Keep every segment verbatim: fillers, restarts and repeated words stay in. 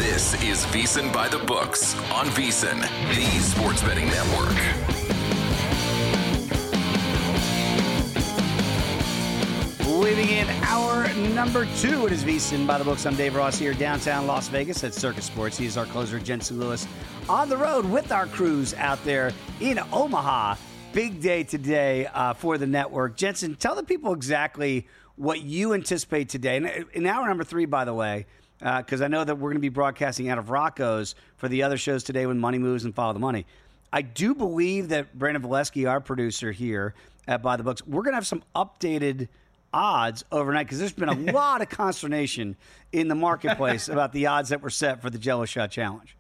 This is VSiN by the Books on VSiN, the sports betting network. Leaving in hour number two, it is VSiN by the Books. I'm Dave Ross here, downtown Las Vegas at Circus Sports. He's our closer, Jensen Lewis, on the road with our crews out there in Omaha. Big day today uh, for the network. Jensen, tell the people exactly what you anticipate today. And in hour number three, by the way, because uh, I know that we're going to be broadcasting out of Rocco's for the other shows today when Money Moves and Follow the Money. I do believe that Brandon Valesky, our producer here at By the Books, we're going to have some updated odds overnight because there's been a lot of consternation in the marketplace about the odds that were set for the Jello Shot Challenge.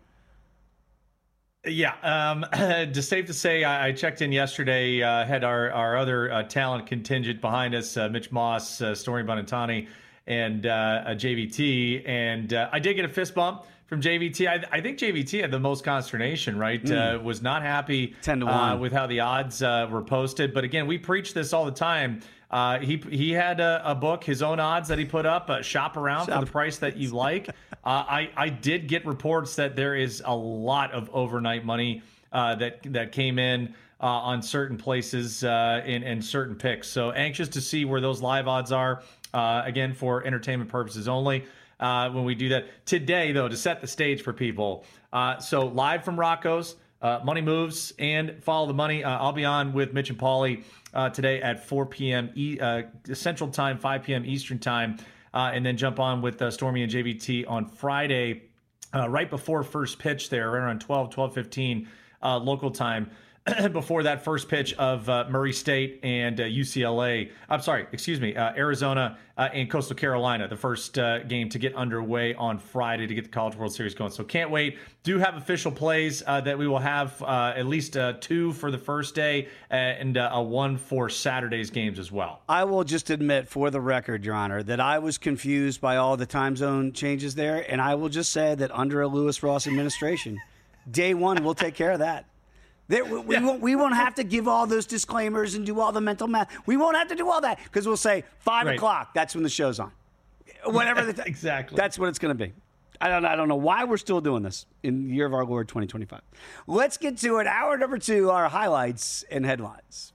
Yeah, um, just safe to say, I, I checked in yesterday, uh, had our, our other uh, talent contingent behind us, uh, Mitch Moss, uh, Stormy Bonantani, and uh, J V T, and uh, I did get a fist bump from J V T. I, I think J V T had the most consternation, right? Mm. Uh, was not happy ten to one. Uh, with how the odds uh, were posted. But again, we preach this all the time. Uh, he he had a, a book, his own odds that he put up, uh, shop around shop. for the price that you like. uh, I, I did get reports that there is a lot of overnight money uh, that that came in uh, on certain places uh, in, in certain picks. So anxious to see where those live odds are, uh, again, for entertainment purposes only. Uh, when we do that today, though, to set the stage for people. Uh, so live from Rocco's, uh, Money Moves and Follow the Money. Uh, I'll be on with Mitch and Paulie uh, today at four p.m. E- uh, Central Time, five p.m. Eastern Time, uh, and then jump on with uh, Stormy and J V T on Friday, uh, right before first pitch there, right around twelve, twelve fifteen uh, local time. Before that first pitch of uh, Murray State and uh, U C L A. I'm sorry, excuse me, uh, Arizona uh, and Coastal Carolina, the first uh, game to get underway on Friday to get the College World Series going. So can't wait. Do have official plays uh, that we will have uh, at least uh, two for the first day uh, and uh, a one for Saturday's games as well. I will just admit, for the record, Your Honor, that I was confused by all the time zone changes there, and I will just say that under a Lewis Ross administration, day one, we'll take care of that. There, we, we, yeah. won't, we won't have to give all those disclaimers and do all the mental math. We won't have to do all that because we'll say five right. o'clock. That's when the show's on. Whatever. The th- exactly. That's what it's going to be. I don't. I don't know why we're still doing this in the year of our Lord twenty twenty-five. Let's get to it. Hour number two. Our highlights and headlines.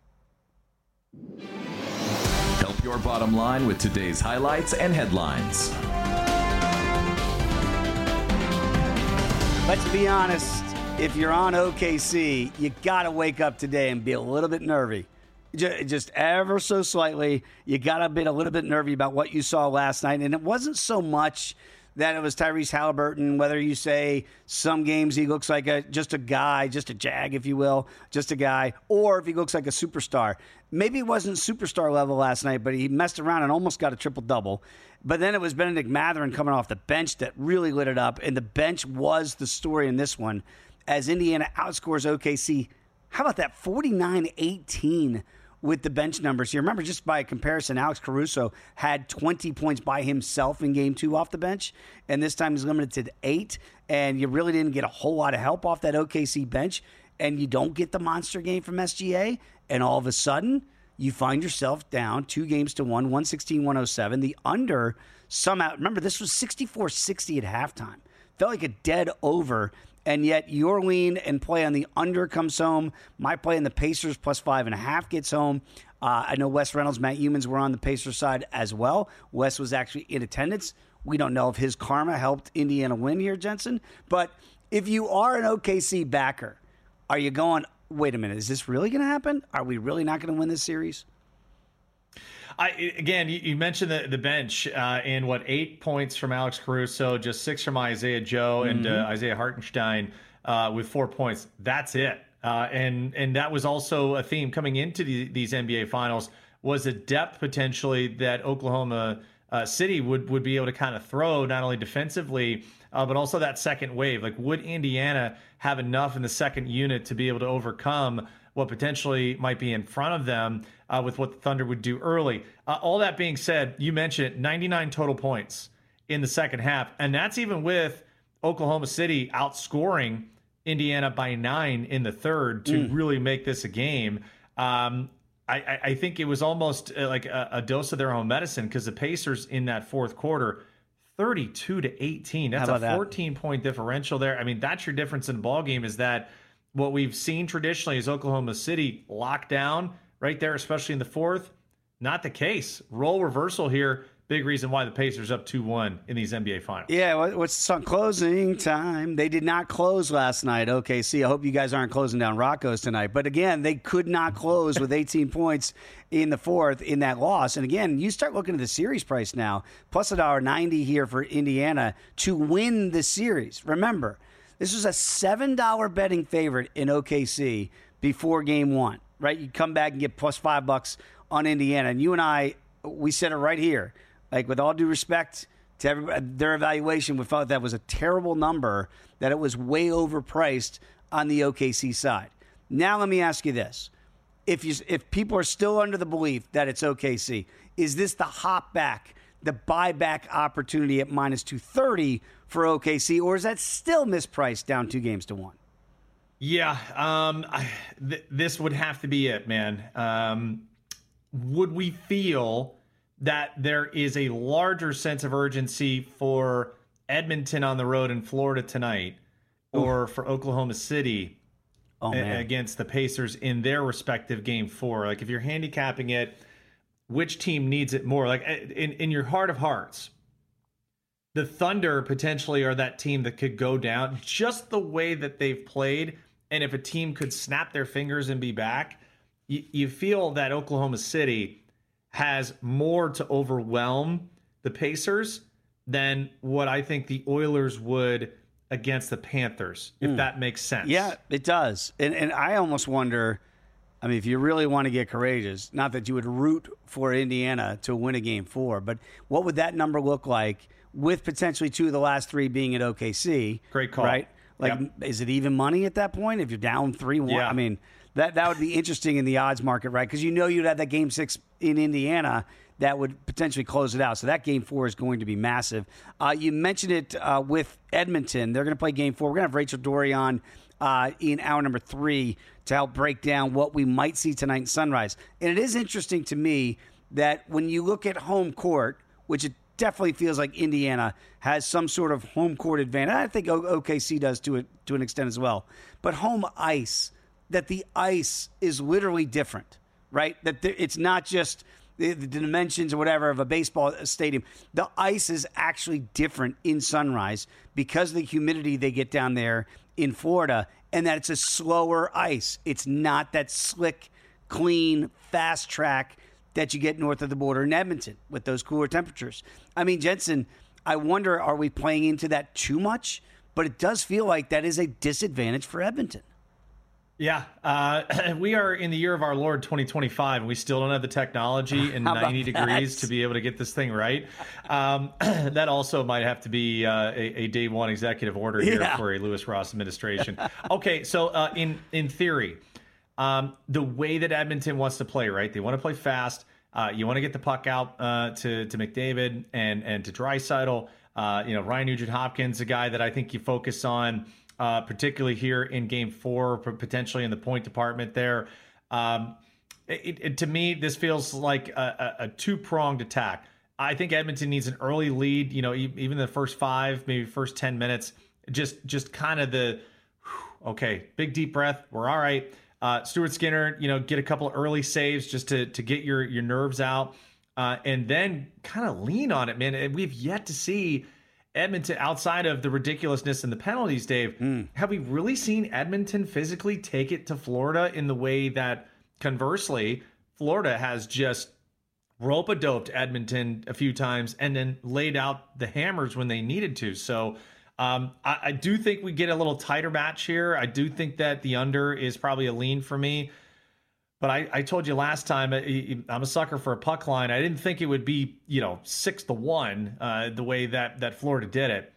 Help your bottom line with today's highlights and headlines. Let's be honest. If you're on O K C, you got to wake up today and be a little bit nervy. Just ever so slightly, you got to be a little bit nervy about what you saw last night. And it wasn't so much that it was Tyrese Halliburton, whether you say some games he looks like a just a guy, just a jag, if you will, just a guy, or if he looks like a superstar. Maybe it wasn't superstar level last night, but he messed around and almost got a triple-double. But then it was Benedict Mathurin coming off the bench that really lit it up, and the bench was the story in this one. As Indiana outscores O K C, how about that, forty-nine eighteen with the bench numbers here? Remember, just by comparison, Alex Caruso had twenty points by himself in game two off the bench, and this time he's limited to eight, and you really didn't get a whole lot of help off that O K C bench, and you don't get the monster game from S G A, and all of a sudden, you find yourself down two games to one, one sixteen one oh seven. The under somehow, remember, this was sixty-four sixty at halftime. Felt like a dead over. And yet your lean and play on the under comes home. My play on the Pacers plus five and a half gets home. Uh, I know Wes Reynolds, Matt Humans were on the Pacers side as well. Wes was actually in attendance. We don't know if his karma helped Indiana win here, Jensen. But if you are an O K C backer, are you going, wait a minute, is this really going to happen? Are we really not going to win this series? I, again, you, you mentioned the, the bench uh, and what, eight points from Alex Caruso, just six from Isaiah Joe mm-hmm. and uh, Isaiah Hartenstein uh, with four points. That's it. Uh, and and that was also a theme coming into the, these N B A finals, was a depth potentially that Oklahoma uh, City would, would be able to kind of throw, not only defensively, uh, but also that second wave. Like, would Indiana have enough in the second unit to be able to overcome what potentially might be in front of them uh, with what the Thunder would do early? Uh, all that being said, you mentioned it, ninety-nine total points in the second half, and that's even with Oklahoma City outscoring Indiana by nine in the third to mm. really make this a game. Um, I, I think it was almost like a, a dose of their own medicine, because the Pacers in that fourth quarter, thirty-two to eighteen. That's a fourteen that? point differential there. I mean, that's your difference in the ball game, is that what we've seen traditionally is Oklahoma City locked down right there, especially in the fourth. Not the case. Role reversal here. Big reason why the Pacers up two one in these N B A Finals. Yeah, what's the song? Closing time. They did not close last night. O K C, I hope you guys aren't closing down Rocco's tonight. But again, they could not close with eighteen points in the fourth in that loss. And again, you start looking at the series price now, plus a dollar ninety here for Indiana to win the series. Remember, this was a seven dollar betting favorite in O K C before game one, right? You come back and get plus five bucks on Indiana. And you and I, we said it right here. Like, with all due respect to everybody, their evaluation, we felt that was a terrible number, that it was way overpriced on the O K C side. Now let me ask you this. If you, if people are still under the belief that it's O K C, is this the hop back, the buyback opportunity at minus two thirty for O K C, or is that still mispriced down two games to one? Yeah, um, I, th- this would have to be it, man. Um, would we feel that there is a larger sense of urgency for Edmonton on the road in Florida tonight, or Ooh. for Oklahoma City oh, a- against the Pacers in their respective game four? Like, if you're handicapping it, which team needs it more? Like, in, in your heart of hearts, the Thunder potentially are that team that could go down just the way that they've played. And if a team could snap their fingers and be back, you, you feel that Oklahoma City has more to overwhelm the Pacers than what I think the Oilers would against the Panthers, if mm. that makes sense. Yeah, it does. And and I almost wonder, I mean, if you really want to get courageous, not that you would root for Indiana to win a game four, but what would that number look like with potentially two of the last three being at O K C? Great call. Right? Like, yep. Is it even money at that point if you're down three one? Yeah. I mean, that, that would be interesting in the odds market, right? Because you know you'd have that game six in Indiana that would potentially close it out. So that game four is going to be massive. Uh, you mentioned it uh, with Edmonton. They're going to play game four. We're going to have Rachel Dory on uh, in hour number three to help break down what we might see tonight in Sunrise. And it is interesting to me that when you look at home court, which it definitely feels like Indiana has some sort of home court advantage. I think O K C does to it to an extent as well. But home ice, that the ice is literally different, right? That there, it's not just the, the dimensions or whatever of a baseball stadium. The ice is actually different in Sunrise because of the humidity they get down there in Florida, and that it's a slower ice. It's not that slick, clean, fast track that you get north of the border in Edmonton with those cooler temperatures. I mean, Jensen, I wonder, are we playing into that too much? But it does feel like that is a disadvantage for Edmonton. Yeah, uh, we are in the year of our Lord twenty twenty-five, and we still don't have the technology in ninety degrees to be able to get this thing right. Um, that also might have to be uh, a, a day one executive order here yeah. for a Lewis Ross administration. Okay, so uh, in in theory, um, the way that Edmonton wants to play, right? They want to play fast. Uh, you want to get the puck out uh, to to McDavid and and to Draisaitl. Uh, you know, Ryan Nugent-Hopkins, a guy that I think you focus on. Uh, particularly here in game four, potentially in the point department there. Um, it, it, to me, this feels like a, a, a two-pronged attack. I think Edmonton needs an early lead, you know, even the first five, maybe first ten minutes, just just kind of the, okay, big deep breath, we're all right. Uh, Stuart Skinner, you know, get a couple of early saves just to to get your, your nerves out, uh, and then kind of lean on it, man. And we've yet to see Edmonton, outside of the ridiculousness and the penalties, Dave, mm. have we really seen Edmonton physically take it to Florida in the way that, conversely, Florida has just rope-a-doped Edmonton a few times and then laid out the hammers when they needed to? So um, I, I do think we get a little tighter match here. I do think that the under is probably a lean for me. But I, I told you last time, I'm a sucker for a puck line. I didn't think it would be, you know, six to one, uh, the way that, that Florida did it.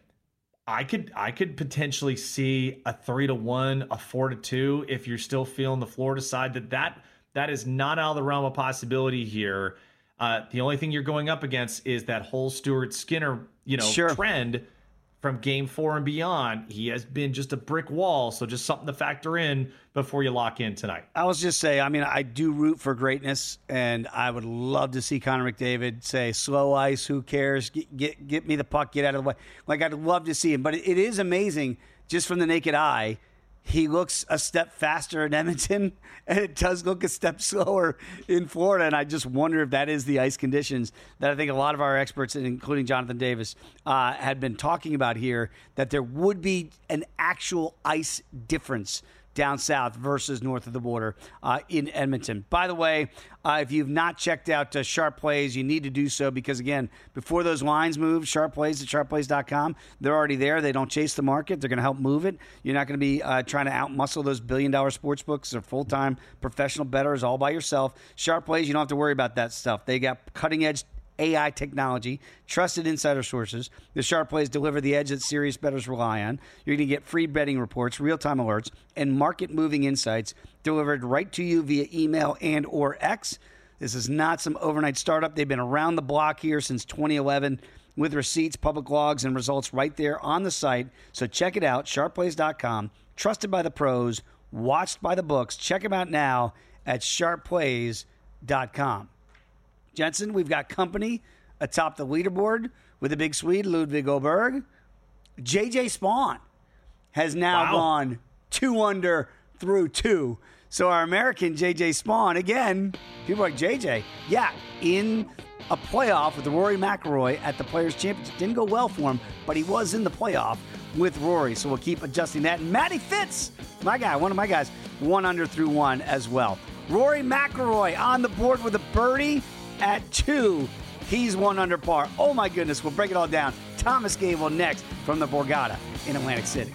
I could I could potentially see a three to one, a four to two, if you're still feeling the Florida side. That that that is not out of the realm of possibility here. Uh, the only thing you're going up against is that whole Stuart Skinner, you know, sure. trend from game four and beyond, he has been just a brick wall. So just something to factor in before you lock in tonight. I was just say, I mean, I do root for greatness, and I would love to see Connor McDavid say, slow ice, who cares? Get, get, get me the puck, get out of the way. Like, I'd love to see him. But it, it is amazing, just from the naked eye, he looks a step faster in Edmonton, and it does look a step slower in Florida. And I just wonder if that is the ice conditions that I think a lot of our experts, including Jonathan Davis, uh, had been talking about here, that there would be an actual ice difference down south versus north of the border uh, in Edmonton. By the way, uh, if you've not checked out uh, Sharp Plays, you need to do so because, again, before those lines move, Sharp Plays at sharp plays dot com, they're already there. They don't chase the market. They're going to help move it. You're not going to be uh, trying to outmuscle those billion-dollar sports books. They're full-time professional bettors all by yourself. Sharp Plays, you don't have to worry about that stuff. They got cutting-edge A I technology, trusted insider sources. The Sharp Plays deliver the edge that serious bettors rely on. You're going to get free betting reports, real-time alerts, and market-moving insights delivered right to you via email and or X. This is not some overnight startup. They've been around the block here since twenty eleven with receipts, public logs, and results right there on the site. So check it out, sharp plays dot com. Trusted by the pros, watched by the books. Check them out now at sharp plays dot com. Jensen, we've got company atop the leaderboard with the big Swede, Ludwig Oberg. J J Spawn has now wow. gone two under through two. So our American J J Spawn, again, people are like, J J, yeah, in a playoff with Rory McIlroy at the Players' Championship. Didn't go well for him, but he was in the playoff with Rory. So we'll keep adjusting that. And Matty Fitz, my guy, one of my guys, one under through one as well. Rory McIlroy on the board with a birdie at two. He's one under par. Oh, my goodness. We'll break it all down. Thomas Gable next from the Borgata in Atlantic City.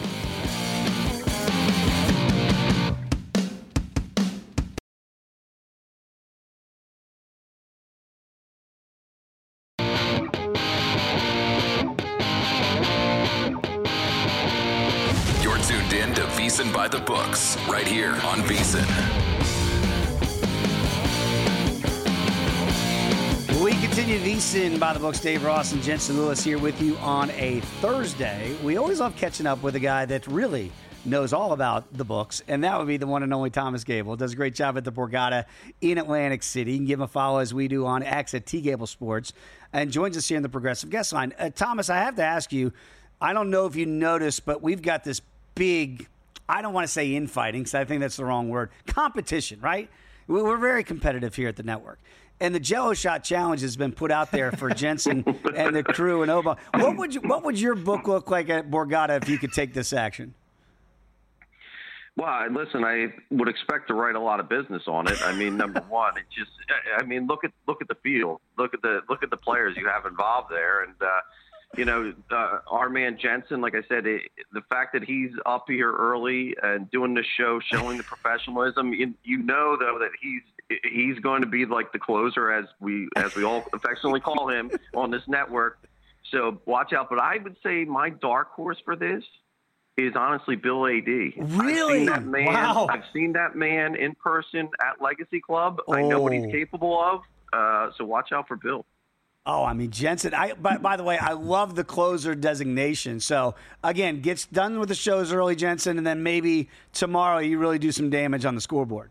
You're tuned in to VSiN by the Books right here on VSiN. We continue VSiN by the Books. Dave Ross and Jensen Lewis here with you on a Thursday. We always love catching up with a guy that really knows all about the books, and that would be the one and only Thomas Gable. Does a great job at the Borgata in Atlantic City. You can give him a follow as we do on X at T Gable Sports, and joins us here in the Progressive Guest Line. Uh, Thomas, I have to ask you, I don't know if you noticed, but we've got this big, I don't want to say infighting, because I think that's the wrong word, competition, right? We're very competitive here at the network. And the Jello Shot Challenge has been put out there for Jensen and the crew and Oba. What would you, what would your book look like at Borgata if you could take this action? Well, listen, I would expect to write a lot of business on it. I mean, number one, it just, I mean, look at look at the field, look at the look at the players you have involved there, and uh, you know, uh, our man Jensen, like I said, it, the fact that he's up here early and doing the show, showing the professionalism, you, you know, though, that he's. He's going to be like the closer, as we as we all affectionately call him on this network. So watch out. But I would say my dark horse for this is honestly Bill A D. Really? I've seen that man, wow. I've seen that man in person at Legacy Club. Oh. I know what he's capable of. Uh, so watch out for Bill. Oh, I mean, Jensen, I, by, by the way, I love the closer designation. So, again, gets done with the shows early, Jensen, and then maybe tomorrow you really do some damage on the scoreboard.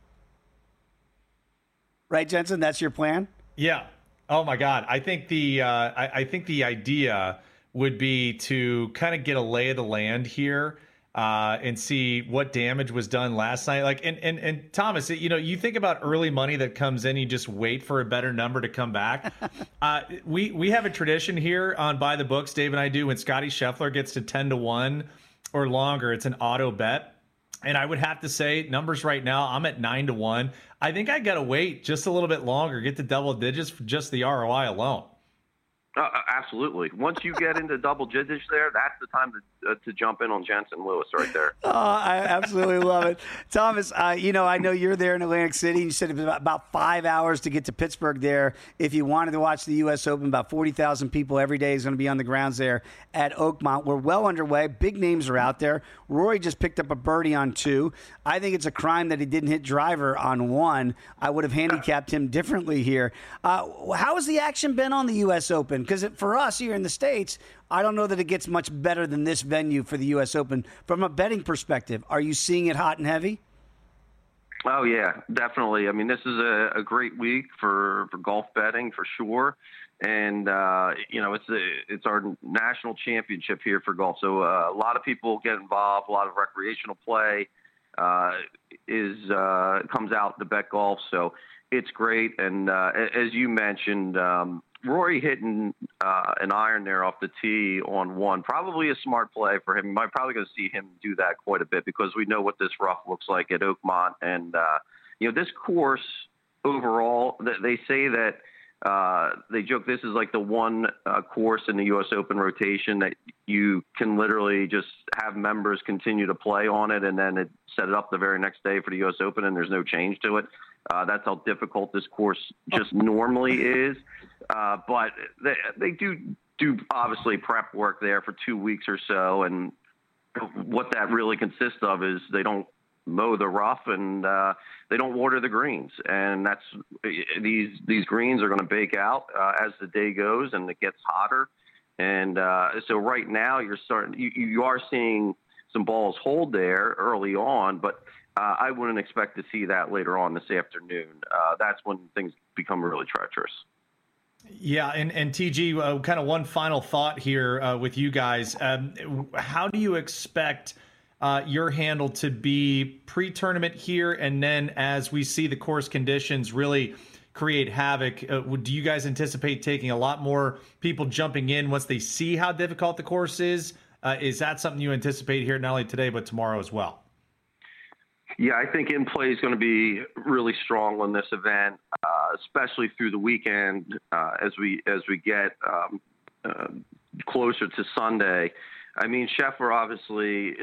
Right, Jensen? That's your plan? Yeah. Oh my God. I think the uh, I, I think the idea would be to kind of get a lay of the land here uh, and see what damage was done last night. Like, and and and Thomas, you know, you think about early money that comes in, you just wait for a better number to come back. uh, we we have a tradition here on By the Books, Dave and I do. When Scotty Scheffler gets to ten to one or longer, it's an auto bet. And I would have to say, numbers right now, I'm at nine to one. I think I got to wait just a little bit longer, get to double digits for just the R O I alone. Uh, absolutely. Once you get into double digits there, that's the time to uh, to jump in on Jensen Lewis right there. Oh, I absolutely love it. Thomas, uh, you know, I know you're there in Atlantic City. You said it was about five hours to get to Pittsburgh there. If you wanted to watch the U S Open, about forty thousand people every day is going to be on the grounds there at Oakmont. We're well underway. Big names are out there. Rory just picked up a birdie on two. I think it's a crime that he didn't hit driver on one. I would have handicapped him differently here. Uh, how has the action been on the U S Open? Open? Because for us here in the States, I don't know that it gets much better than this venue for the U S Open from a betting perspective. Are you seeing it hot and heavy? Oh, yeah, definitely. I mean, this is a, a great week for, for golf betting for sure. And, uh, you know, it's a, it's our national championship here for golf. So uh, a lot of people get involved, a lot of recreational play uh, is uh, comes out to bet golf. So it's great. And uh, as you mentioned, um, Rory hitting uh, an iron there off the tee on one, probably a smart play for him. Might probably going to see him do that quite a bit because we know what this rough looks like at Oakmont. And, uh, you know, this course overall, they say that uh, they joke this is like the one uh, course in the U S Open rotation that you can literally just have members continue to play on it and then it, set it up the very next day for the U S Open and there's no change to it. Uh, that's how difficult this course just normally is. Uh, but they, they do do obviously prep work there for two weeks or so. And what that really consists of is they don't mow the rough and uh, they don't water the greens. And that's these these greens are going to bake out uh, as the day goes and it gets hotter. And uh, so right now you're starting you, you are seeing some balls hold there early on, but Uh, I wouldn't expect to see that later on this afternoon. Uh, that's when things become really treacherous. Yeah, and, and T G, uh, kind of one final thought here uh, with you guys. Um, how do you expect uh, your handle to be pre-tournament here, and then as we see the course conditions really create havoc, uh, do you guys anticipate taking a lot more people jumping in once they see how difficult the course is? Uh, is that something you anticipate here not only today but tomorrow as well? Yeah, I think in play is going to be really strong on this event, uh, especially through the weekend uh, as we as we get um, uh, closer to Sunday. I mean, Scheffler obviously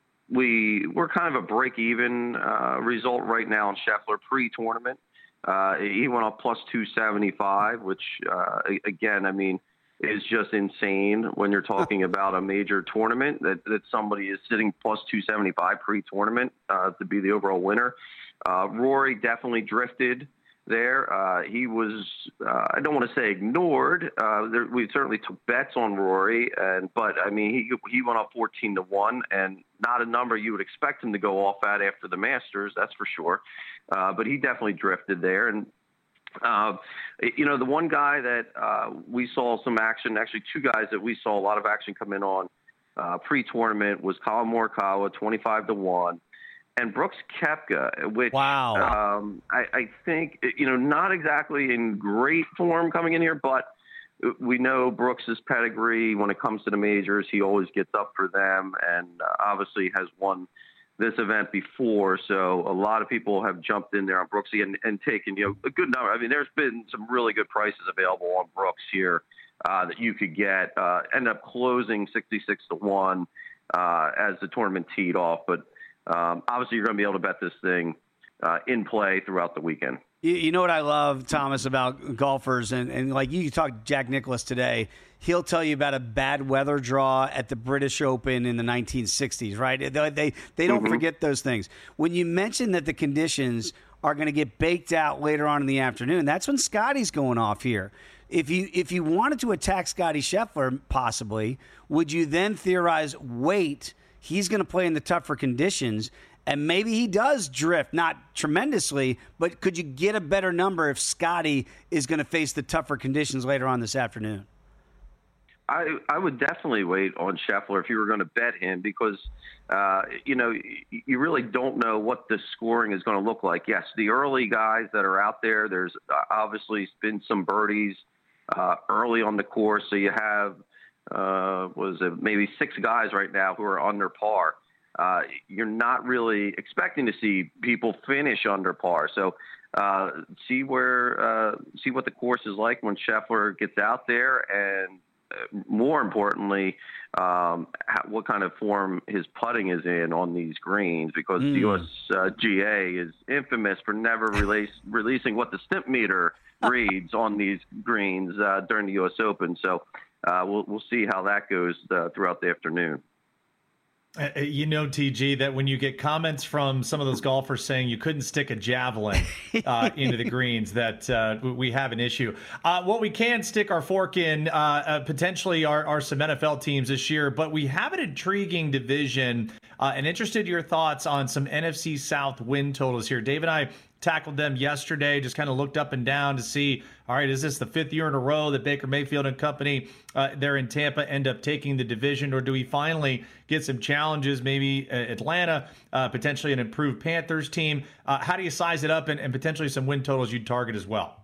we we're kind of a break-even uh, result right now on Scheffler pre-tournament. Uh, he went up plus two seventy-five, which uh, again, I mean, is just insane when you're talking about a major tournament that, that somebody is sitting plus two seventy-five pre-tournament uh, to be the overall winner. Uh, Rory definitely drifted there. Uh, he was, uh, I don't want to say ignored. Uh, there, we certainly took bets on Rory, and but I mean, he he went up fourteen to one, and not a number you would expect him to go off at after the Masters, that's for sure. Uh, but he definitely drifted there, and Uh, you know, the one guy that uh, we saw some action, actually two guys that we saw a lot of action come in on uh, pre-tournament was Colin Morikawa, twenty-five to one, and Brooks Koepka, which wow. um, I, I think, you know, not exactly in great form coming in here, but we know Brooks's pedigree when it comes to the majors. He always gets up for them and uh, obviously has won this event before, so a lot of people have jumped in there on Brooksy and, and taken, you know, a good number. I mean, there's been some really good prices available on Brooks here uh, that you could get. Uh, end up closing sixty-six to one uh, as the tournament teed off, but um, obviously you're going to be able to bet this thing uh, in play throughout the weekend. You, you know what I love, Thomas, about golfers, and, and like you talked Jack Nicklaus today, he'll tell you about a bad weather draw at the British Open in the nineteen sixties, right? They they, they don't mm-hmm. forget those things. When you mention that the conditions are going to get baked out later on in the afternoon, that's when Scotty's going off here. If you if you wanted to attack Scotty Scheffler, possibly, would you then theorize, wait, he's going to play in the tougher conditions, and maybe he does drift, not tremendously, but could you get a better number if Scotty is going to face the tougher conditions later on this afternoon? I, I would definitely wait on Scheffler if you were going to bet him because, uh, you know, you really don't know what the scoring is going to look like. Yes, the early guys that are out there, there's obviously been some birdies uh, early on the course. So you have, uh, was it maybe six guys right now who are under par. Uh, you're not really expecting to see people finish under par. So uh, see where, uh, see what the course is like when Scheffler gets out there, and more importantly, um, how, what kind of form his putting is in on these greens, because mm. the U S uh, G A is infamous for never release, releasing what the stimp meter reads on these greens uh, during the U S Open. So uh, we'll we'll see how that goes uh, throughout the afternoon. Uh, you know, T G, that when you get comments from some of those golfers saying you couldn't stick a javelin uh, into the greens, that uh, we have an issue. Uh, what we can stick our fork in, uh, uh, potentially, are, are some N F L teams this year, but we have an intriguing division, uh, and interested in your thoughts on some N F C South win totals here. Dave and I tackled them yesterday, just kind of looked up and down to see, all right, is this the fifth year in a row that Baker Mayfield and company uh, there in Tampa end up taking the division, or do we finally get some challenges, maybe uh, Atlanta, uh, potentially an improved Panthers team? Uh, how do you size it up, and, and potentially some win totals you'd target as well?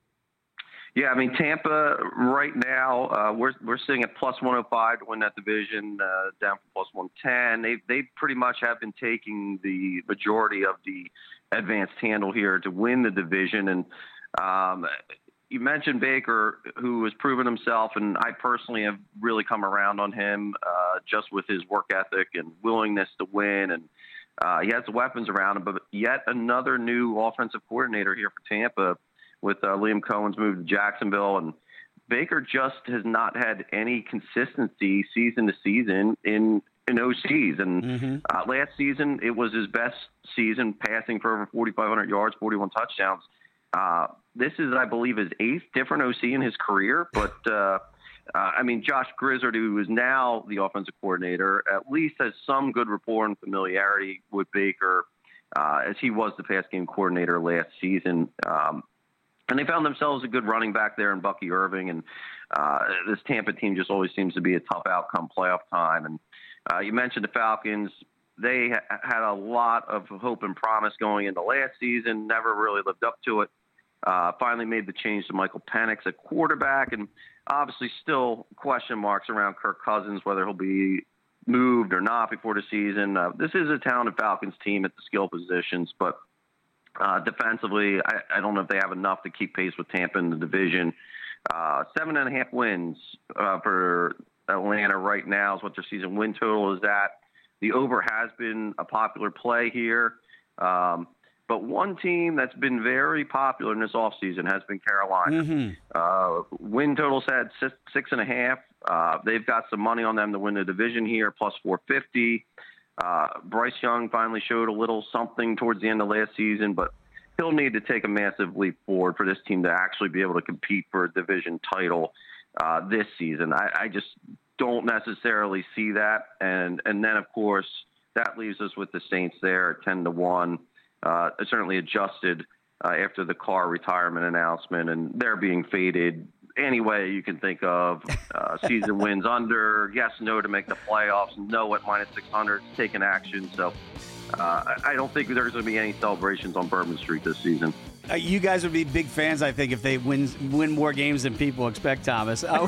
Yeah, I mean, Tampa right now, uh, we're we're sitting at plus one oh five to win that division, uh, down from plus one ten. They they pretty much have been taking the majority of the advanced handle here to win the division. And um, you mentioned Baker, who has proven himself, and I personally have really come around on him uh, just with his work ethic and willingness to win. And uh, he has the weapons around him. But yet another new offensive coordinator here for Tampa with uh, Liam Cohen's move to Jacksonville. And Baker just has not had any consistency season to season in in O Cs. And mm-hmm. uh, last season, it was his best season, passing for over forty-five hundred yards, forty-one touchdowns. Uh, this is, I believe, his eighth different O C in his career. But, uh, uh, I mean, Josh Grizzard, who is now the offensive coordinator, at least has some good rapport and familiarity with Baker, uh, as he was the pass game coordinator last season. Um, and they found themselves a good running back there in Bucky Irving. And uh, this Tampa team just always seems to be a tough outcome playoff time. And Uh, you mentioned the Falcons. They ha- had a lot of hope and promise going into last season, never really lived up to it. Uh, finally made the change to Michael Penix at quarterback, and obviously still question marks around Kirk Cousins, whether he'll be moved or not before the season. Uh, this is a talented Falcons team at the skill positions, but uh, defensively, I, I don't know if they have enough to keep pace with Tampa in the division. Uh, seven and a half wins uh, for Atlanta right now is what their season win total is at. The over has been a popular play here. Um, but one team that's been very popular in this offseason has been Carolina. Mm-hmm. Uh, win total's at six, six and a half. Uh, they've got some money on them to win the division here, plus four fifty. Uh, Bryce Young finally showed a little something towards the end of last season, but he'll need to take a massive leap forward for this team to actually be able to compete for a division title Uh, this season. I, I just don't necessarily see that. And and then, of course, that leaves us with the Saints there at ten to one. Uh, certainly adjusted uh, after the Carr retirement announcement, and they're being faded any way you can think of. Uh, season wins under, yes, no to make the playoffs, no at minus six hundred, taking action. So uh, I don't think there's going to be any celebrations on Bourbon Street this season. Uh, you guys would be big fans, I think, if they win win more games than people expect, Thomas. Uh,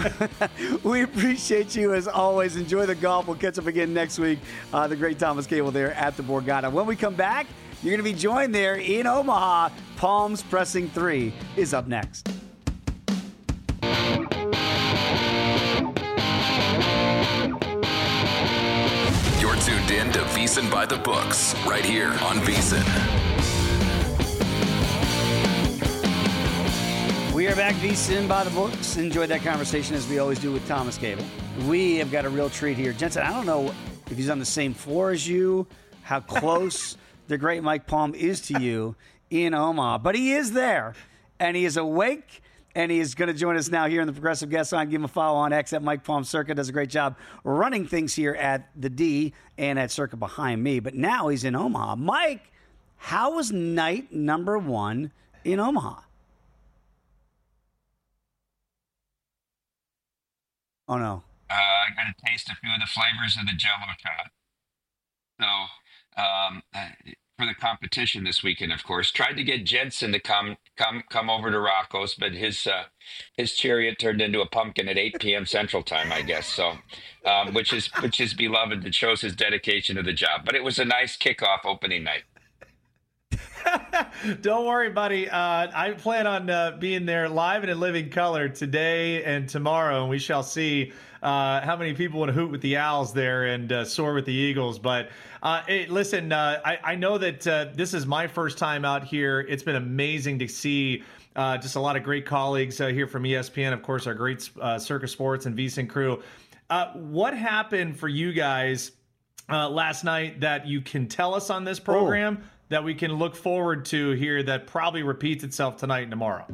we appreciate you, as always. Enjoy the golf. We'll catch up again next week. Uh, the great Thomas Cable there at the Borgata. When we come back, you're going to be joined there in Omaha. Palms Pressing three is up next. You're tuned in to VSiN by the Books, right here on VSiN. We are back, VSiN by the Books. Enjoyed that conversation, as we always do, with Thomas Cable. We have got a real treat here. Jensen, I don't know if he's on the same floor as you, how close the great Mike Palm is to you in Omaha, but he is there, and he is awake, and he is going to join us now here in the Progressive Guest Line. Give him a follow on X at Mike Palm Circa. Does a great job running things here at the D and at Circa behind me, but now he's in Omaha. Mike, how was night number one in Omaha? Oh, no. Uh, I got to taste a few of the flavors of the Jell-O shot. So um, for the competition this weekend, of course, tried to get Jensen to come come come over to Rocco's, but his uh, his chariot turned into a pumpkin at eight p.m. Central Time, I guess. So, um, which is which is beloved. It shows his dedication to the job. But it was a nice kickoff opening night. Don't worry, buddy. Uh, I plan on uh, being there live and in living color today and tomorrow, and we shall see uh, how many people would hoot with the Owls there and uh, soar with the Eagles. But uh, hey, listen, uh, I, I know that uh, this is my first time out here. It's been amazing to see uh, just a lot of great colleagues uh, here from E S P N, of course, our great uh, Circa Sports and VSiN crew. Uh, what happened for you guys uh, last night that you can tell us on this program oh. that we can look forward to here that probably repeats itself tonight and tomorrow?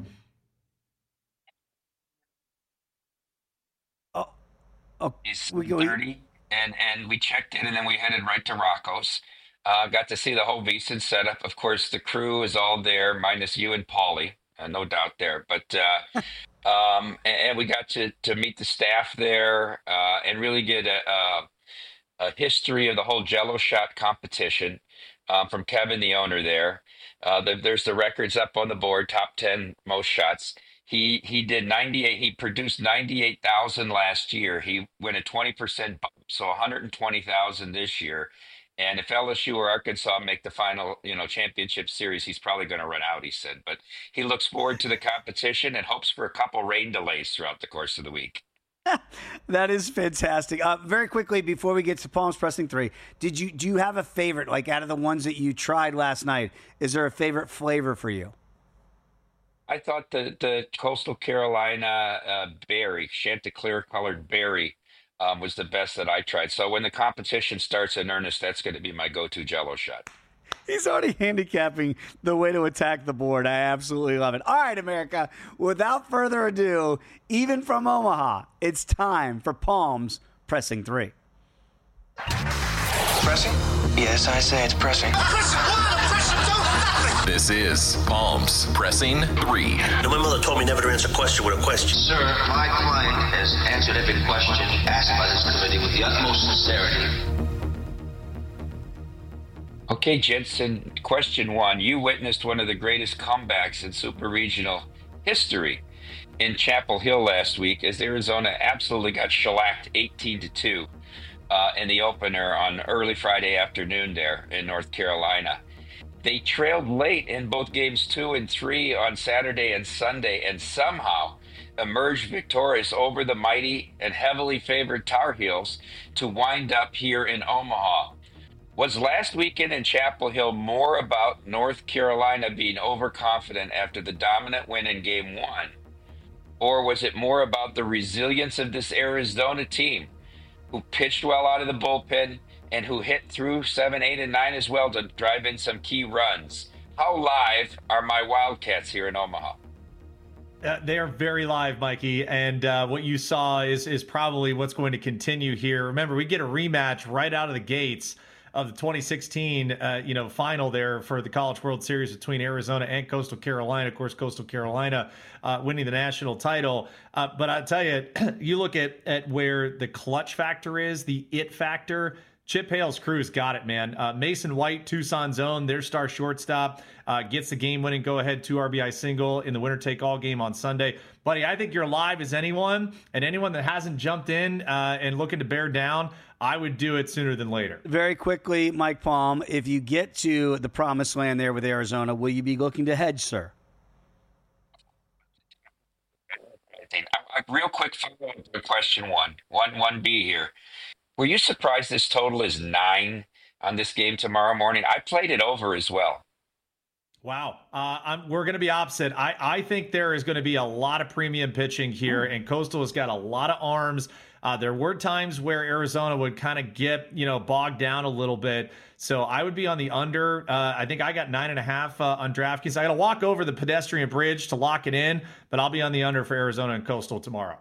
Oh, oh we go thirty, and and we checked in, and then we headed right to Rocco's. Uh, got to see the whole VEASAN setup. Of course, the crew is all there, minus you and Paulie, uh, no doubt there. But uh, um, and, and we got to to meet the staff there uh, and really get a, a, a history of the whole Jello shot competition um, from Kevin, the owner there. Uh, the, there's the records up on the board, top ten most shots. He he did ninety-eight. He produced ninety-eight thousand last year. He went a twenty percent bump, so one hundred twenty thousand this year. And if L S U or Arkansas make the final, you know, championship series, he's probably going to run out, he said. But he looks forward to the competition and hopes for a couple rain delays throughout the course of the week. That is fantastic. Uh, very quickly, before we get to Palms Pressing three, did you do you have a favorite, like out of the ones that you tried last night? Is there a favorite flavor for you? I thought the, the Coastal Carolina uh, berry, Chanticleer colored berry, Um, was the best that I tried. So when the competition starts in earnest, that's going to be my go-to Jello shot. He's already handicapping the way to attack the board. I absolutely love it. All right, America, without further ado, even from Omaha, it's time for Palms Pressing three. Pressing? Yes, I say it's pressing. This is Palms Pressing three. My mother told me never to answer a question with a question. Sir, my client has answered every question asked by this committee with the utmost sincerity. Okay, Jensen, question one. You witnessed one of the greatest comebacks in Super Regional history in Chapel Hill last week as Arizona absolutely got shellacked eighteen to two uh, in the opener on early Friday afternoon there in North Carolina. They trailed late in both games two and three on Saturday and Sunday and somehow emerged victorious over the mighty and heavily favored Tar Heels to wind up here in Omaha. Was last weekend in Chapel Hill more about North Carolina being overconfident after the dominant win in game one? Or was it more about the resilience of this Arizona team who pitched well out of the bullpen and who hit through seven, eight, and nine as well to drive in some key runs? How live are my Wildcats here in Omaha? Uh, they are very live, Mikey, and uh, what you saw is is probably what's going to continue here. Remember, we get a rematch right out of the gates of the twenty sixteen, uh, you know, final there for the College World Series between Arizona and Coastal Carolina. Of course, Coastal Carolina uh, winning the national title. Uh, but I tell you, you look at at where the clutch factor is, the it factor. Chip Hale's crew's got it, man. Uh, Mason White, Tucson's own, their star shortstop, uh, gets the game-winning go-ahead two R B I single in the winner-take-all game on Sunday. Buddy, I think you're live as anyone, and anyone that hasn't jumped in uh, and looking to bear down, I would do it sooner than later. Very quickly, Mike Palm, if you get to the promised land there with Arizona, will you be looking to hedge, sir? Real quick follow-up to question one. One, one B here. Were you surprised this total is nine on this game tomorrow morning? I played it over as well. Wow. Uh, I'm, we're going to be opposite. I, I think there is going to be a lot of premium pitching here, and Coastal has got a lot of arms. Uh, there were times where Arizona would kind of get, you know, bogged down a little bit. So I would be on the under. Uh, I think I got nine and a half uh, on DraftKings. I got to walk over the pedestrian bridge to lock it in, but I'll be on the under for Arizona and Coastal tomorrow.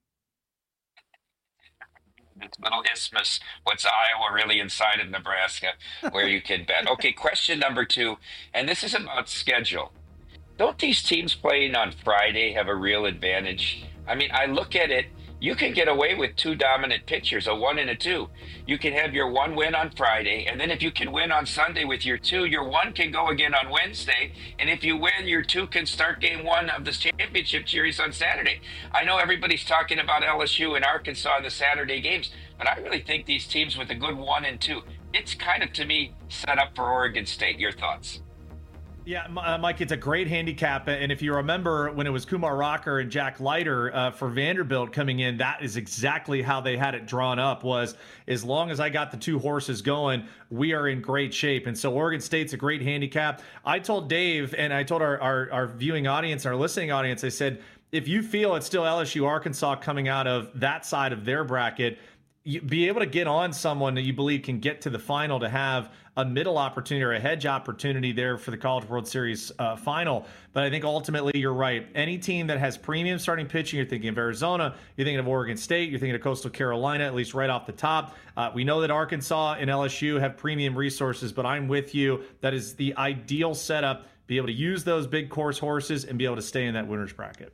This little isthmus, what's Iowa really inside of Nebraska, where you can bet. Okay, question number two, and this is about schedule. Don't these teams playing on Friday have a real advantage? I mean, I look at it, you can get away with two dominant pitchers, a one and a two. You can have your one win on Friday, and then if you can win on Sunday with your two, your one can go again on Wednesday, and if you win, your two can start game one of the championship series on Saturday. I know everybody's talking about L S U and Arkansas in the Saturday games, but I really think these teams with a good one and two, it's kind of, to me, set up for Oregon State. Your thoughts? Yeah, uh, Mike, it's a great handicap. And if you remember when it was Kumar Rocker and Jack Leiter uh, for Vanderbilt coming in, that is exactly how they had it drawn up, was as long as I got the two horses going, we are in great shape. And so Oregon State's a great handicap. I told Dave, and I told our, our, our viewing audience, our listening audience, I said, if you feel it's still L S U Arkansas coming out of that side of their bracket, you be able to get on someone that you believe can get to the final to have a middle opportunity or a hedge opportunity there for the College World Series uh, final. But I think ultimately you're right. Any team that has premium starting pitching, you're thinking of Arizona, you're thinking of Oregon State, you're thinking of Coastal Carolina, at least right off the top. Uh, we know that Arkansas and L S U have premium resources, but I'm with you. That is the ideal setup. Be able to use those big course horses and be able to stay in that winner's bracket.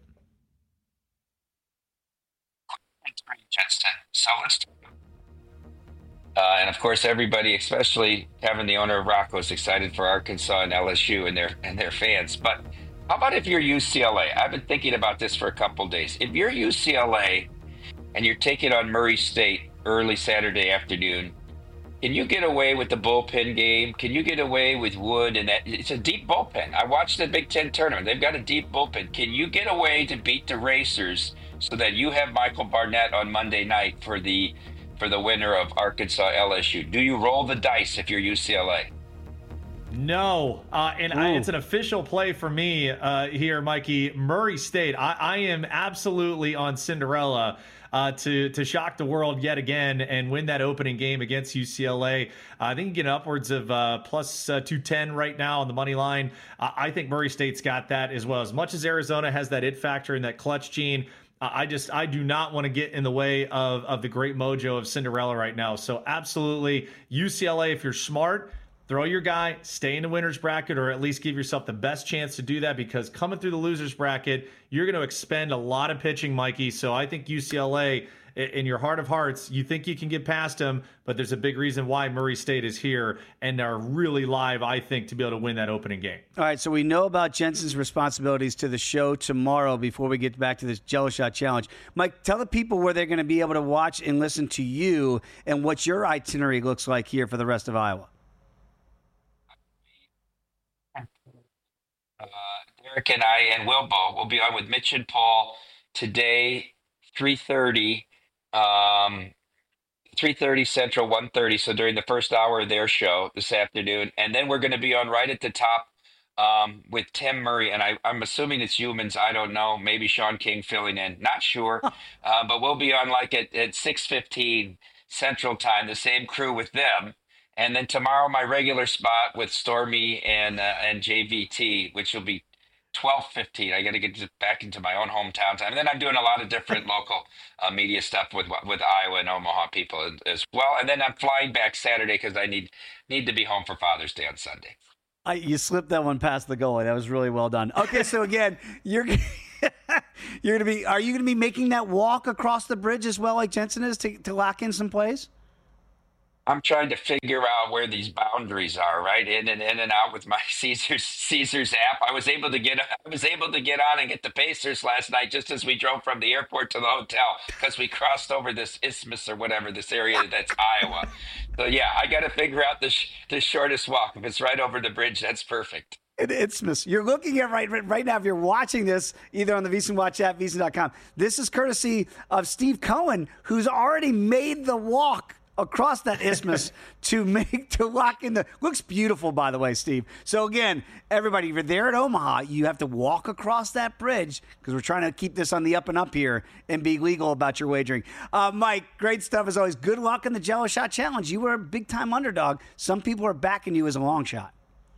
Jensen. So let's uh, and of course everybody, especially having the owner of Rocco, is excited for Arkansas and L S U and their and their fans. But how about if you're U C L A? I've been thinking about this for a couple days. If you're U C L A and you're taking on Murray State early Saturday afternoon, can you get away with the bullpen game? Can you get away with Wood? And that it's a deep bullpen. I watched the Big Ten tournament. They've got a deep bullpen. Can you get away to beat the Racers so that you have Michael Barnett on Monday night for the for the winner of Arkansas L S U? Do you roll the dice if you're U C L A? No, uh, and I, it's an official play for me uh, here, Mikey. Murray State. I, I am absolutely on Cinderella uh, to to shock the world yet again and win that opening game against U C L A. Uh, I think you get upwards of uh, plus uh, two ten right now on the money line. Uh, I think Murray State's got that as well. As much as Arizona has that it factor and that clutch gene, uh, I just I do not want to get in the way of of the great mojo of Cinderella right now. So absolutely, U C L A, if you're smart, throw your guy, stay in the winner's bracket, or at least give yourself the best chance to do that, because coming through the loser's bracket, you're going to expend a lot of pitching, Mikey. So I think U C L A, in your heart of hearts, you think you can get past them, but there's a big reason why Murray State is here and are really live, I think, to be able to win that opening game. All right, so we know about Jensen's responsibilities to the show tomorrow before we get back to this Jello Shot Challenge. Mike, tell the people where they're going to be able to watch and listen to you and what your itinerary looks like here for the rest of Iowa. Uh, Derek and I and Wilbo will be on with Mitch and Paul today, three thirty, um, three thirty Central, one thirty. So during the first hour of their show this afternoon, and then we're going to be on right at the top um, with Tim Murray, and I, I'm assuming it's humans. I don't know. Maybe Sean King filling in. Not sure, uh, but we'll be on like at, at six fifteen Central Time. The same crew with them. And then tomorrow, my regular spot with Stormy and uh, and J V T, which will be twelve fifteen. I got to get back into my own hometown time. And then I'm doing a lot of different local uh, media stuff with with Iowa and Omaha people as well. And then I'm flying back Saturday because I need need to be home for Father's Day on Sunday. I, you slipped that one past the goalie. That was really well done. Okay, so again, you're you're gonna be. Are you gonna be making that walk across the bridge as well, like Jensen is, to to lock in some plays? I'm trying to figure out where these boundaries are, right? In and in and out with my Caesars Caesars app. I was able to get I was able to get on and get the Pacers last night just as we drove from the airport to the hotel because we crossed over this isthmus or whatever, this area that's Iowa. So yeah, I got to figure out the sh- the shortest walk. If it's right over the bridge, that's perfect. An isthmus. You're looking at right right now. If you're watching this either on the VSiN Watch app, VSiN dot com, this is courtesy of Steve Cohen, who's already made the walk across that isthmus to make to lock in the looks beautiful, by the way, Steve. So again, everybody, if you're there at Omaha, you have to walk across that bridge because we're trying to keep this on the up and up here and be legal about your wagering. Uh, Mike, great stuff as always. Good luck in the Jello Shot Challenge. You were a big time underdog. Some people are backing you as a long shot.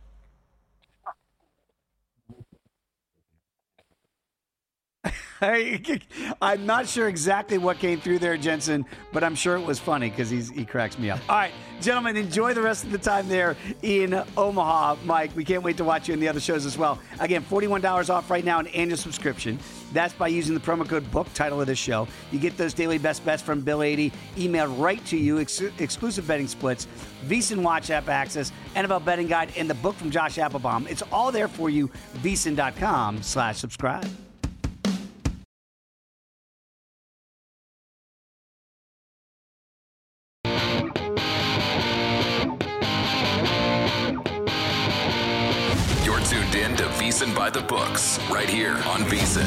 I'm not sure exactly what came through there, Jensen, but I'm sure it was funny because he's he cracks me up. All right, gentlemen, enjoy the rest of the time there in Omaha. Mike, we can't wait to watch you in the other shows as well. Again, forty-one dollars off right now, an annual subscription. That's by using the promo code BOOK, title of this show. You get those daily best bets from Bill eighty emailed right to you, ex- exclusive betting splits, VSiN Watch app access, N F L betting guide, and the book from Josh Applebaum. It's all there for you, VSiN dot com slash subscribe. Tuned in to VSiN by the Books, right here on VSiN.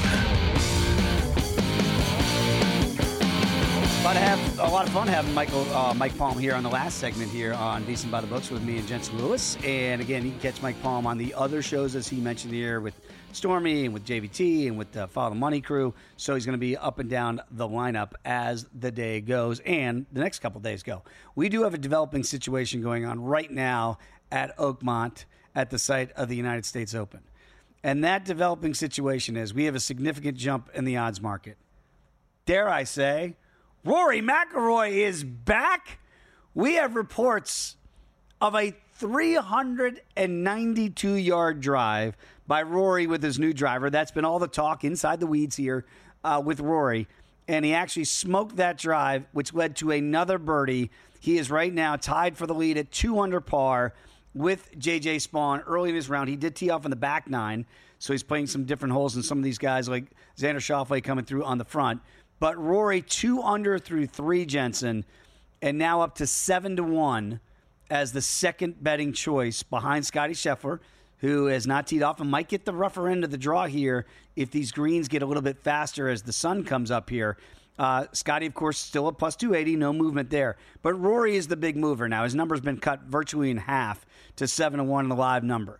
A lot of, have, a lot of fun having Michael, uh, Mike Palm here on the last segment here on VSiN by the Books with me and Jensen Lewis. And again, you can catch Mike Palm on the other shows, as he mentioned here, with Stormy and with J V T and with the Follow the Money crew. So he's going to be up and down the lineup as the day goes and the next couple days go. We do have a developing situation going on right now at Oakmont at the site of the United States Open. And that developing situation is we have a significant jump in the odds market. Dare I say, Rory McIlroy is back. We have reports of a three hundred ninety-two yard drive by Rory with his new driver. That's been all the talk inside the weeds here uh, with Rory. And he actually smoked that drive, which led to another birdie. He is right now tied for the lead at two under par with J J Spawn early in his round. He did tee off in the back nine, so he's playing some different holes than some of these guys like Xander Schauffele coming through on the front. But Rory two under through three, Jensen, and now up to seven to one as the second betting choice behind Scotty Scheffler, who has not teed off and might get the rougher end of the draw here if these greens get a little bit faster as the sun comes up here. Uh, Scotty, of course, still at plus two eighty, no movement there. But Rory is the big mover now. His number's been cut virtually in half to seven to one in the live number.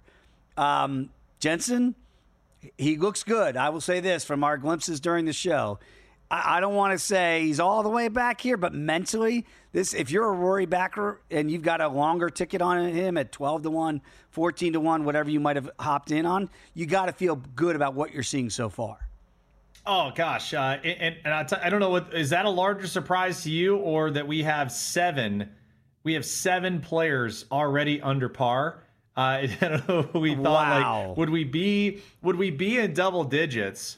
Um, Jensen, he looks good. I will say this from our glimpses during the show. I, I don't want to say he's all the way back here, but mentally, this if you're a Rory backer and you've got a longer ticket on him at twelve to one, fourteen to one, whatever you might have hopped in on, you got to feel good about what you're seeing so far. Oh, gosh. Uh, and and I, t- I don't know, what is that a larger surprise to you or that we have seven we have seven players already under par? Uh, I don't know. We thought, wow. like, would we be would we be in double digits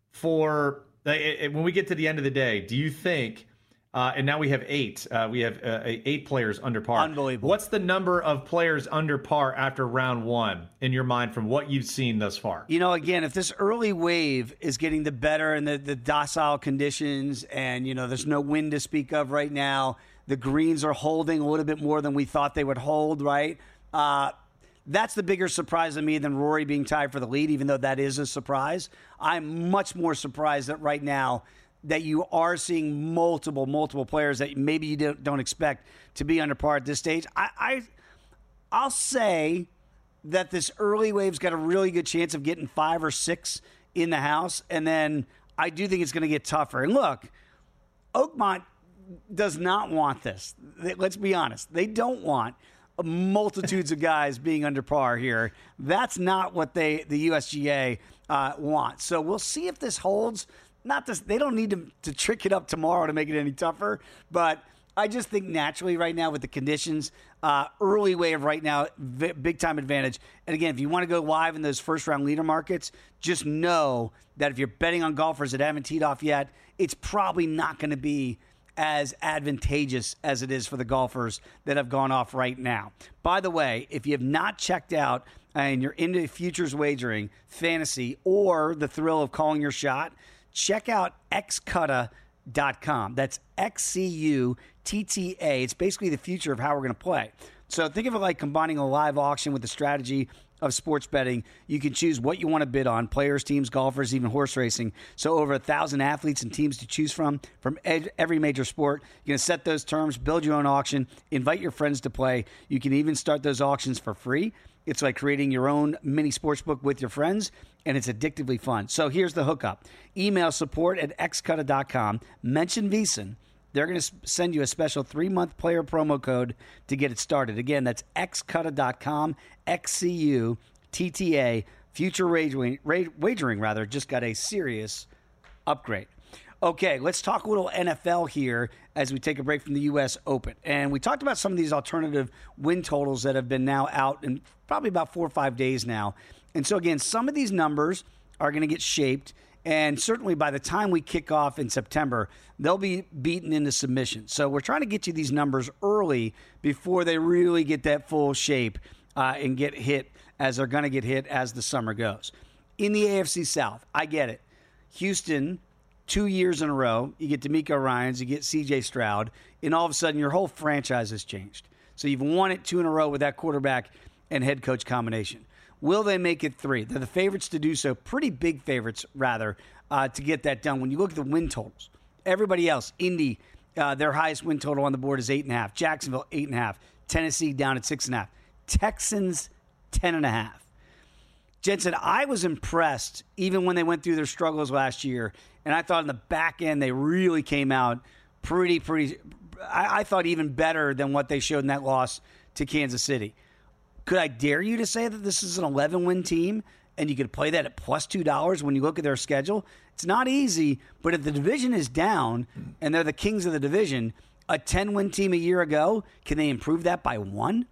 for like, it, when we get to the end of the day? Do you think? Uh, and now we have eight. Uh, we have uh, eight players under par. Unbelievable. What's the number of players under par after round one in your mind from what you've seen thus far? You know, again, if this early wave is getting the better and the, the docile conditions and, you know, there's no wind to speak of right now, the greens are holding a little bit more than we thought they would hold, right? Uh, that's the bigger surprise to me than Rory being tied for the lead, even though that is a surprise. I'm much more surprised that right now that you are seeing multiple, multiple players that maybe you don't, don't expect to be under par at this stage. I, I, I'll say that this early wave's got a really good chance of getting five or six in the house, and then I do think it's going to get tougher. And look, Oakmont does not want this. Let's be honest. They don't want multitudes of guys being under par here. That's not what they the U S G A uh, wants. So we'll see if this holds. Not this, they don't need to, to trick it up tomorrow to make it any tougher, but I just think naturally right now with the conditions, uh, early wave right now, v- big time advantage. And again, if you want to go live in those first round leader markets, just know that if you're betting on golfers that haven't teed off yet, it's probably not going to be as advantageous as it is for the golfers that have gone off right now. By the way, if you have not checked out and you're into futures wagering, fantasy, or the thrill of calling your shot, check out x cutta dot com. That's X C U T T A. It's basically the future of how we're going to play. So think of it like combining a live auction with the strategy of sports betting. You can choose what you want to bid on, players, teams, golfers, even horse racing. So over a thousand athletes and teams to choose from, from ed- every major sport. You're going to set those terms, build your own auction, invite your friends to play. You can even start those auctions for free. It's like creating your own mini sportsbook with your friends, and it's addictively fun. So here's the hookup. Email support at x cutta dot com. Mention VSiN. They're going to send you a special three-month player promo code to get it started. Again, that's x cutta dot com, X C U T T A. Future wagering, wagering rather, just got a serious upgrade. Okay, let's talk a little N F L here as we take a break from the U S Open. And we talked about some of these alternative win totals that have been now out in probably about four or five days now. And so, again, some of these numbers are going to get shaped. And certainly by the time we kick off in September, they'll be beaten into submission. So we're trying to get you these numbers early before they really get that full shape uh, and get hit as they're going to get hit as the summer goes. In the A F C South, I get it. Houston, two years in a row, you get DeMeco Ryans, you get C J Stroud, and all of a sudden your whole franchise has changed. So you've won it two in a row with that quarterback and head coach combination. Will they make it three? They're the favorites to do so, pretty big favorites, rather, uh, to get that done. When you look at the win totals, everybody else, Indy, uh, their highest win total on the board is eight and a half. Jacksonville, eight and a half. Tennessee down at six and a half. Texans, ten and a half. Jensen, I was impressed even when they went through their struggles last year, and I thought in the back end they really came out pretty, pretty. I, I thought even better than what they showed in that loss to Kansas City. Could I dare you to say that this is an eleven-win team, and you could play that at plus two dollars when you look at their schedule? It's not easy, but if the division is down and they're the kings of the division, a ten-win team a year ago, can they improve that by one?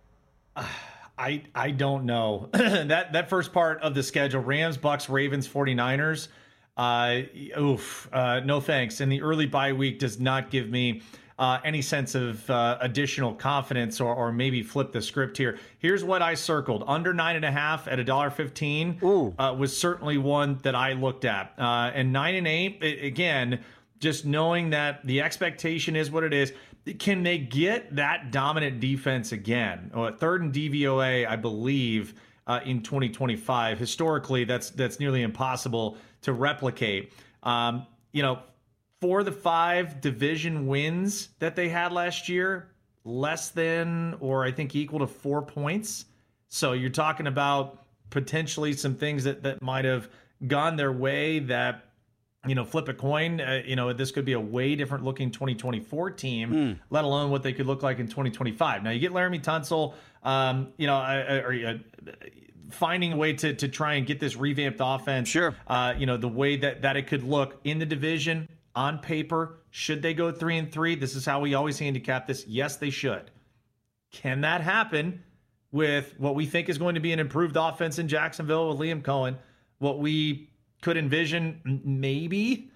I I don't know. that that first part of the schedule, Rams, Bucks, Ravens, 49ers, uh, oof, uh, no thanks. And the early bye week does not give me uh, any sense of uh, additional confidence or, or maybe flip the script here. Here's what I circled. Under nine and a half at one dollar fifteen uh, was certainly one that I looked at. Uh, and nine and eight, again, just knowing that the expectation is what it is. Can they get that dominant defense again? Oh, third and D V O A, I believe, uh, in twenty twenty-five. Historically, that's that's nearly impossible to replicate. Um, you know, for the five division wins that they had last year, less than or I think equal to four points. So you're talking about potentially some things that, that might have gone their way that, you know, flip a coin, uh, you know, this could be a way different looking twenty twenty-four team, mm. let alone what they could look like in twenty twenty-five. Now, you get Laramie Tunsil, um, you know, uh, or, uh, finding a way to to try and get this revamped offense. Sure. Uh, you know, the way that, that it could look in the division on paper. Should they go three and three? This is how we always handicap this. Yes, they should. Can that happen with what we think is going to be an improved offense in Jacksonville with Liam Cohen? What we could envision maybe,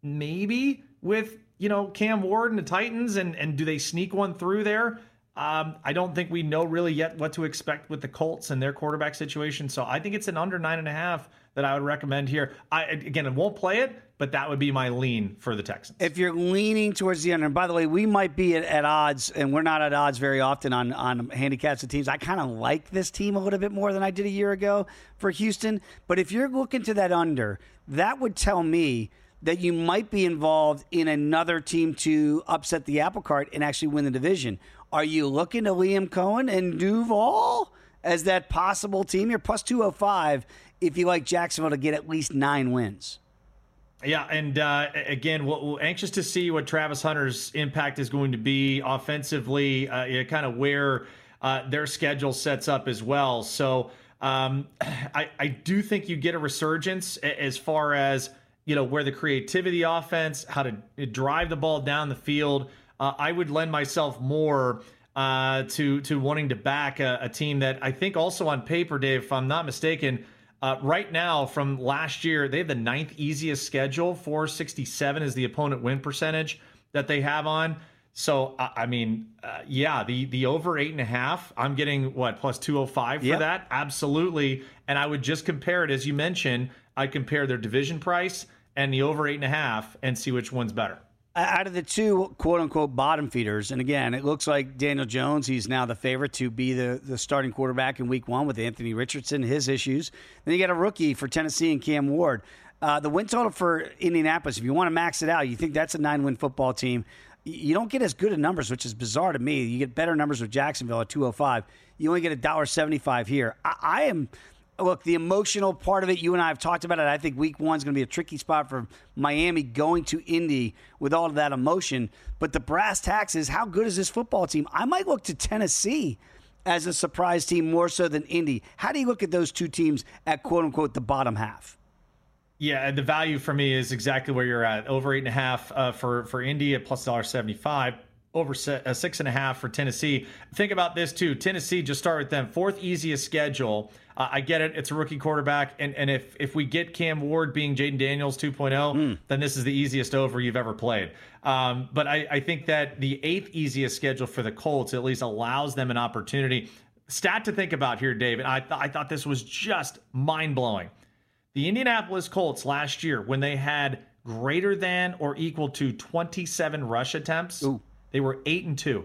maybe with, you know, Cam Ward and the Titans, and, and do they sneak one through there? Um, I don't think we know really yet what to expect with the Colts and their quarterback situation. So I think it's an under nine and a half that I would recommend here. I, again, I won't play it, but that would be my lean for the Texans. If you're leaning towards the under, and by the way, we might be at, at odds, and we're not at odds very often on, on handicaps of teams. I kind of like this team a little bit more than I did a year ago for Houston. But if you're looking to that under, that would tell me that you might be involved in another team to upset the apple cart and actually win the division. Are you looking to Liam Cohen and Duval as that possible team? You're plus two oh five if you like Jacksonville to get at least nine wins. Yeah, and uh, again, we're, we're anxious to see what Travis Hunter's impact is going to be offensively, uh, you know, kind of where uh, their schedule sets up as well. So um, I, I do think you get a resurgence as far as, you know, where the creativity offense, how to drive the ball down the field. Uh, I would lend myself more uh, to to wanting to back a, a team that I think also on paper, Dave, if I'm not mistaken, uh, right now from last year, they have the ninth easiest schedule. four sixty-seven is the opponent win percentage that they have on. So, I, I mean, uh, yeah, the the over eight and a half, I'm getting, what, plus two oh five for yep. that? Absolutely. And I would just compare it, as you mentioned, I compare their division price and the over eight and a half and see which one's better. Out of the two quote-unquote bottom feeders, and again, it looks like Daniel Jones, he's now the favorite to be the, the starting quarterback in week one with Anthony Richardson, his issues. Then you got a rookie for Tennessee and Cam Ward. Uh, the win total for Indianapolis, if you want to max it out, you think that's a nine-win football team. You don't get as good of numbers, which is bizarre to me. You get better numbers with Jacksonville at two oh five. You only get one dollar seventy-five here. I, I am... Look, the emotional part of it, you and I have talked about it. I think week one is going to be a tricky spot for Miami going to Indy with all of that emotion. But the brass tacks is, how good is this football team? I might look to Tennessee as a surprise team more so than Indy. How do you look at those two teams at, quote-unquote, the bottom half? Yeah, the value for me is exactly where you're at. Over eight and a half uh, for, for Indy at plus one dollar seventy-five. Over uh, six and a half for Tennessee. Think about this too. Tennessee, just start with them. Fourth easiest schedule. Uh, I get it. It's a rookie quarterback. And and if if we get Cam Ward being Jaden Daniels two point oh, mm. then this is the easiest over you've ever played. Um, but I, I think that the eighth easiest schedule for the Colts at least allows them an opportunity. Stat to think about here, David. I, th- I thought this was just mind-blowing. The Indianapolis Colts last year, when they had greater than or equal to twenty-seven rush attempts, Ooh. They were eight and two.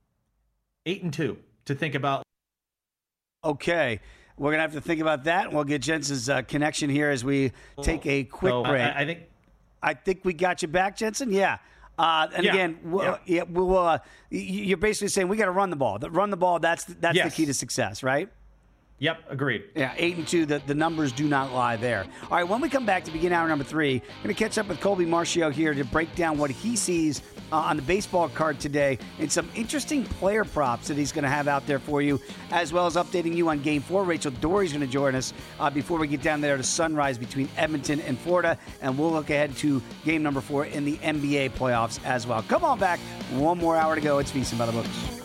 Eight and two to think about. Okay, we're gonna have to think about that, and we'll get Jensen's uh, connection here as we take a quick so, break. I, I think. I think we got you back, Jensen. Yeah. Uh, and yeah. again, we'll, yeah. Yeah, we'll, uh, you're basically saying we got to run the ball. Run the ball. That's that's yes. the key to success, right? Yep, agreed. Yeah, eight and two. The, the numbers do not lie there. All right, when we come back to begin hour number three, I'm going to catch up with Colby Marcio here to break down what he sees uh, on the baseball card today and some interesting player props that he's going to have out there for you, as well as updating you on Game Four. Rachel Dory's going to join us uh, before we get down there to Sunrise between Edmonton and Florida, and we'll look ahead to Game Number Four in the N B A playoffs as well. Come on back. One more hour to go. It's VSiN by the Books.